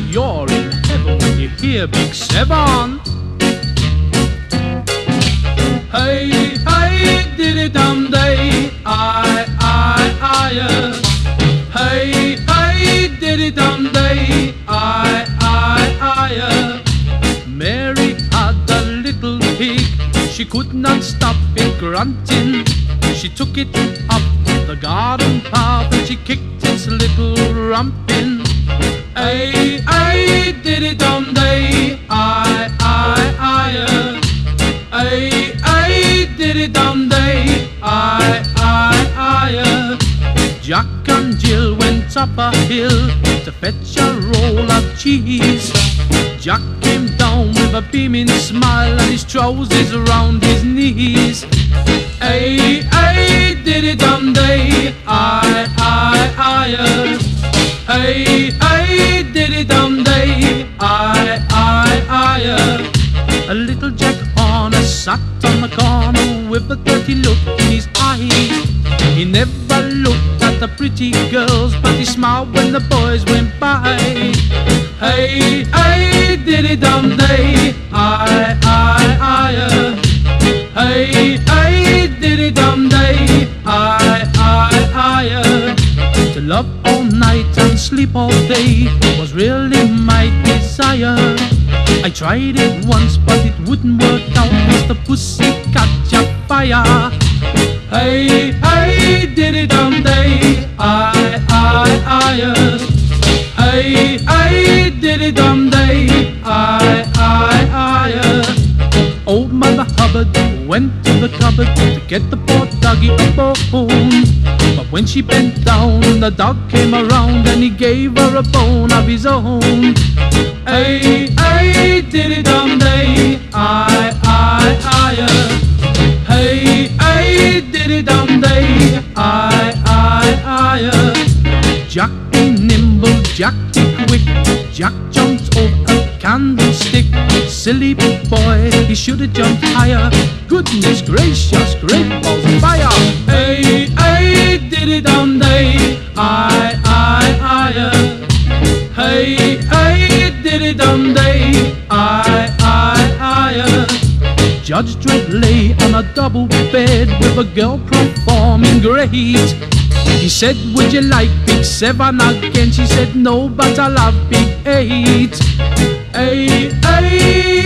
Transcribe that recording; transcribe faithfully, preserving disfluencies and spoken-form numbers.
you're in heaven when you hear Big Seven. Hey, hey, diddy dum day, I, I, I. Hey, hey, diddy dum day, I, I, I. Mary had a little pig, she could not stop it grunting. She took it up the garden path and she kicked its little rump in. Ay, ay, diddy dum day, I, I, I. Ay, ay, diddy dum day, I, I, I. Jack and Jill went up a hill to fetch a roll of cheese. Jack came down with a beaming smile and his trousers around his knees. Ay, ay, diddy dum day, I, I, I. Ay, ay, diddy dum day, I, I, I. A little Jack Horner sat on the corner with a dirty look in his eye. He never looked at the pretty girls, but he smiled when the boys went by. Hey, hey, diddy dum day, I, I, I. Hey, hey, diddy dum day, I, I, I. To love all night and sleep all day was really my desire. I tried it once, but it wouldn't work out, 'cause the pussy catch a fire. Hey, hey, diddy dum day, I, I, I. Hey, hey, diddy dum day, I, I, I. Old Mother Hubbard went to the cupboard to get the poor doggy a bone. But when she bent down, the dog came around and he gave her a bone of his own. Hey, hey, diddy dum day, I, I, I. Hey, hey, diddy dum day, I, I, I. Jack be nimble, Jack be quick, Jack jumped over a candlestick. Silly boy, he should have jumped higher. Goodness gracious, great balls of fire. Hey, hey, diddy dum day, I, I, I. Hey, hey, diddy dum day, I, I, I. Judge Dredd lay on a double bed with a girl performing great. He said, would you like Big Seven again? She said, no, but I love Big Eight. Hey, hey,